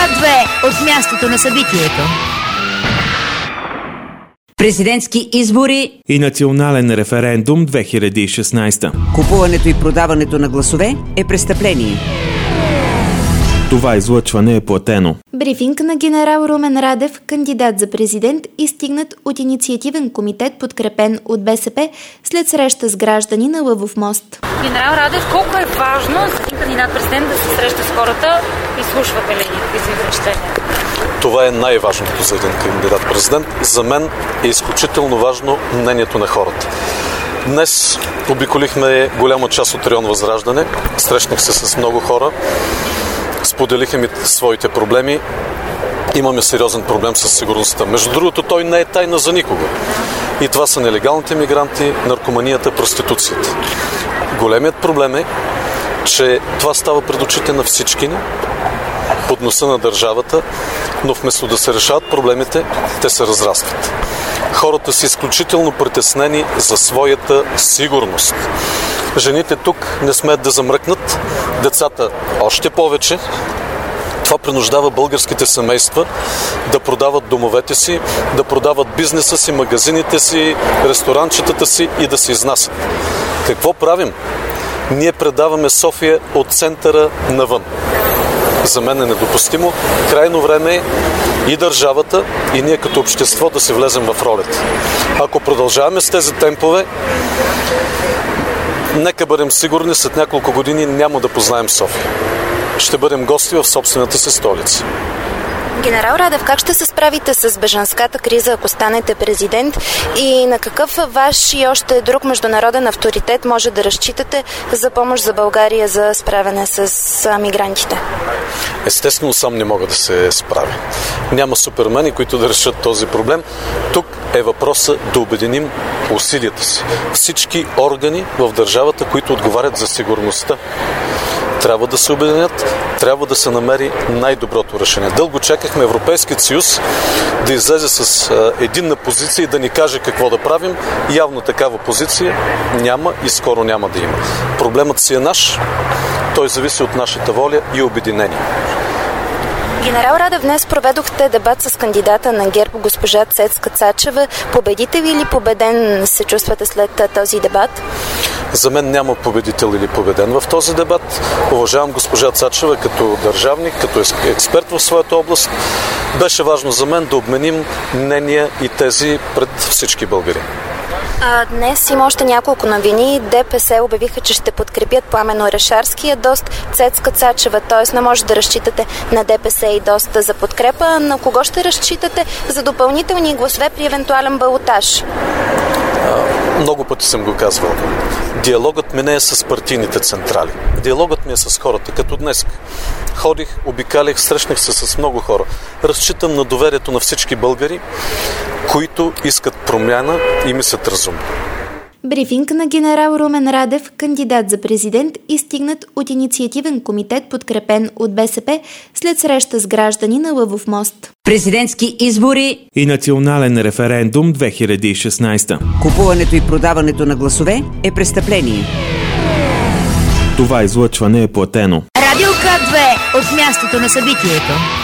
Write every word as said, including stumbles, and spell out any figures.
К две от мястото на събитието. Президентски избори и национален референдум две хиляди и шестнадесета. Купуването и продаването на гласове е престъпление. Това излъчване е платено. Брифинг на генерал Румен Радев, кандидат за президент, изстигнат от инициативен комитет, подкрепен от БСП, след среща с граждани на Лъвов мост. Генерал Радев, колко е важно за един кандидат-президент да се среща с хората? Изслушвате ли какви са впечатления? Това е най-важното за един кандидат-президент. За мен е изключително важно мнението на хората. Днес обиколихме голяма част от район Възраждане. Срещнах се с много хора. Споделиха ми своите проблеми. Имаме сериозен проблем с сигурността. Между другото, той не е тайна за никого. И това са нелегалните мигранти, наркоманията, проституцията. Големият проблем е, че това става пред очите на всички ни, под носа на държавата, но вместо да се решават проблемите, те се разрастват. Хората са изключително притеснени за своята сигурност. Жените тук не смеят да замръкнат, децата още повече. Това принуждава българските семейства да продават домовете си, да продават бизнеса си, магазините си, ресторанчетата си и да се изнасят. Какво правим? Ние предаваме София от центъра навън. За мен е недопустимо. Крайно време е и държавата, и ние като общество да се влезем в ролята. Ако продължаваме с тези темпове, нека бъдем сигурни, след няколко години няма да познаем София. Ще бъдем гости в собствената си столица. Генерал Радев, как ще се справите с бежанската криза, ако станете президент, и на какъв ваш и още друг международен авторитет може да разчитате за помощ за България за справяне с мигрантите? Естествено, сам не мога да се справя. Няма супермени, които да решат този проблем. Тук е въпросът да обединим усилията си. Всички органи в държавата, които отговарят за сигурността, трябва да се обединят, трябва да се намери най-доброто решение. Дълго чакахме Европейският съюз да излезе с а, единна позиция и да ни каже какво да правим. Явно такава позиция няма и скоро няма да има. Проблемът си е наш, той зависи от нашата воля и обединение. Генерал Радев, днес проведохте дебат с кандидата на ГЕРБ, госпожа Цецка Цачева. Победител или победен се чувствате след този дебат? За мен няма победител или победен в този дебат. Уважавам госпожа Цачева като държавник, като експерт в своята област. Беше важно за мен да обменим мнения и тези пред всички българи. А, днес има още няколко новини. ДПС обявиха, че ще подкрепят Пламен Орешарски, а дост Цецка Цачева, т.е. не може да разчитате на ДПС и доста за подкрепа. На кого ще разчитате за допълнителни гласове при евентуален балотаж? Много пъти съм го казвал. Диалогът ми не е с партийните централи. Диалогът ми е с хората. Като днес ходих, обикалих, срещнах се с много хора. Разчитам на доверието на всички българи, които искат промяна и мислят разумно. Брифинг на генерал Румен Радев, кандидат за президент, изстигнат от инициативен комитет, подкрепен от БСП, след среща с граждани на Лъвов мост. Президентски избори и национален референдум две хиляди и шестнадесета. Купуването и продаването на гласове е престъпление. Това излъчване е платено. Радио К две от мястото на събитието.